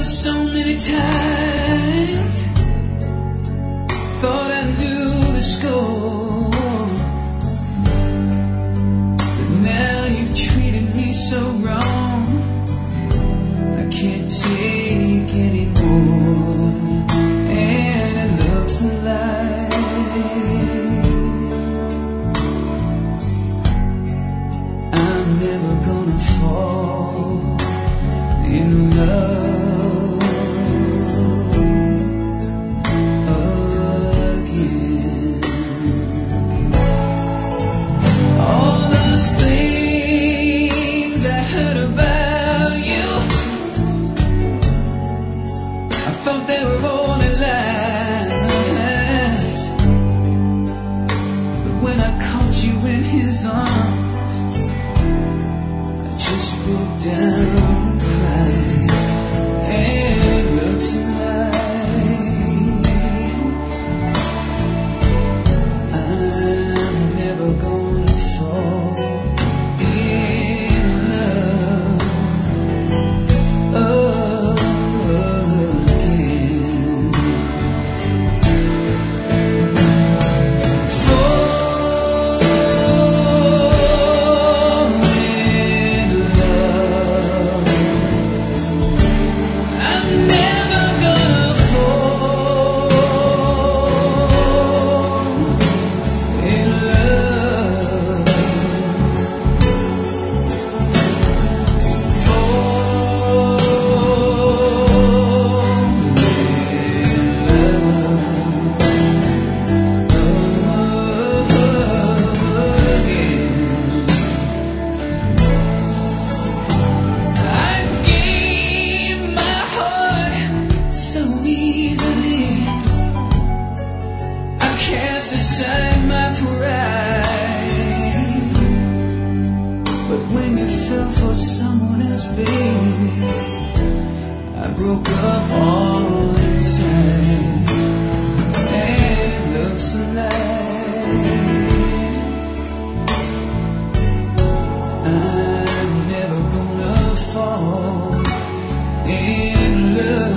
so many times. Thought I knew the score, but now you've treated me so wrong. I can't take anymore, and it looks like I'm never gonna fall in love. They were only lies, but when I caught you in his arms, I just broke down and cried. And it looks like I'm never gonna fall in love. Aside my pride, but when you fell for someone else, baby, I broke up all inside. And it looks like I'm never gonna fall in love.